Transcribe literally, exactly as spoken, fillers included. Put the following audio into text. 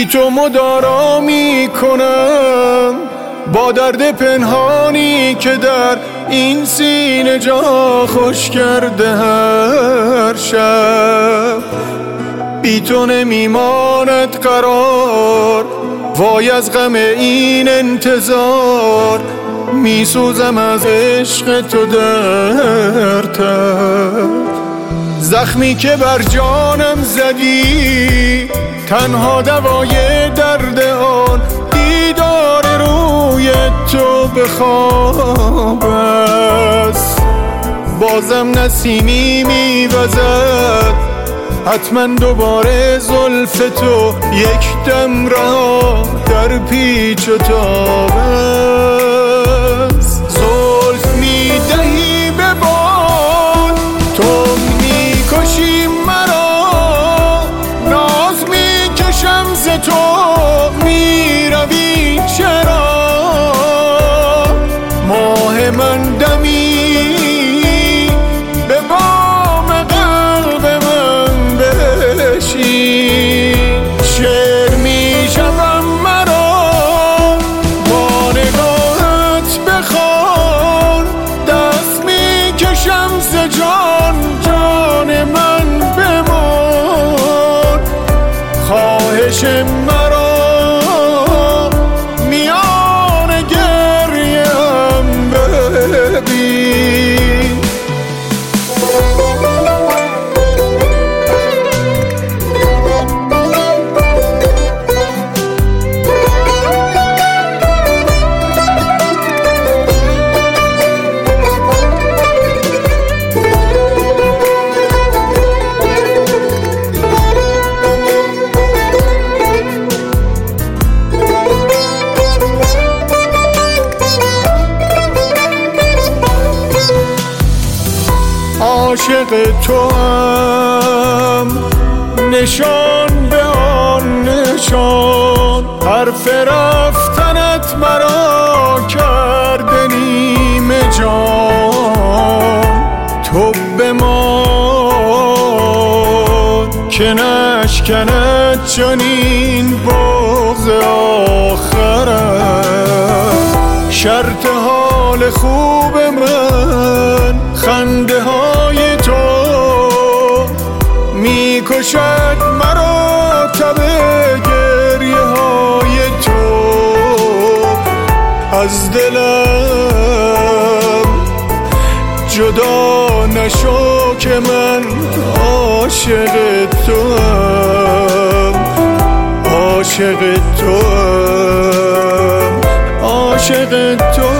بی تو مدارا می کنم با درد پنهانی که در این سینه جا خوش کرده هر شب. بی تو نمیماند قرار، وای از غم این انتظار، می سوزم از عشق تو در تب. زخمی که بر جانم زدی تنها دوای درد آن دیدار روی تو به خواب است. بازم نسیمی میوزد، حتما دوباره زلف تو یک دم رها در پیچ و تاب است. زلف میدهی به باد، تو میکشی مرا، ناز میکشم ز تو میروی چرا؟ ماه من دمی به بام قلب من بشی، شعر میشوم مرا با نگاهت بخوان، دست میکشم ز جان، جان من بمان. خواهش مرا میان گریم ببین. عاشق تو هم نشان به آن نشان، حرف رفتنت مرا کرده نیمه جان. تو بمان که نشکند چنین بغض آخرم. شرط حال خوب من خنده های تو میکشد مرا، تب گریه های تو از دلم جدا نشو که من عاشق توام، عاشق توام، عاشق تو.